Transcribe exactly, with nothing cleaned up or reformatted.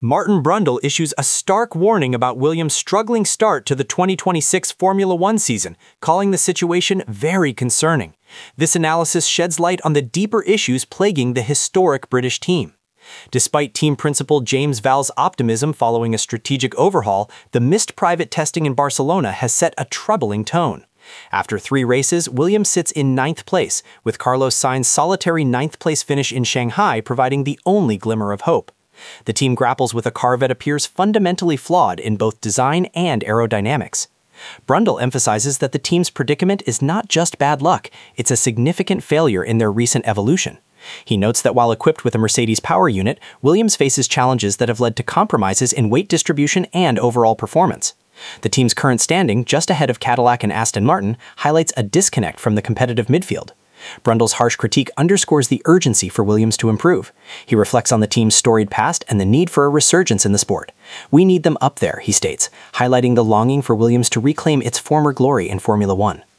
Martin Brundle issues a stark warning about Williams' struggling start to the twenty twenty-six Formula One season, calling the situation very concerning. This analysis sheds light on the deeper issues plaguing the historic British team. Despite team principal James Vowles' optimism following a strategic overhaul, the missed private testing in Barcelona has set a troubling tone. After three races, Williams sits in ninth place, with Carlos Sainz's solitary ninth place finish in Shanghai providing the only glimmer of hope. The team grapples with a car that appears fundamentally flawed in both design and aerodynamics. Brundle emphasizes that the team's predicament is not just bad luck, it's a significant failure in their recent evolution. He notes that while equipped with a Mercedes power unit, Williams faces challenges that have led to compromises in weight distribution and overall performance. The team's current standing, just ahead of Cadillac and Aston Martin, highlights a disconnect from the competitive midfield. Brundle's harsh critique underscores the urgency for Williams to improve. He reflects on the team's storied past and the need for a resurgence in the sport. "We need them up there," he states, highlighting the longing for Williams to reclaim its former glory in Formula One.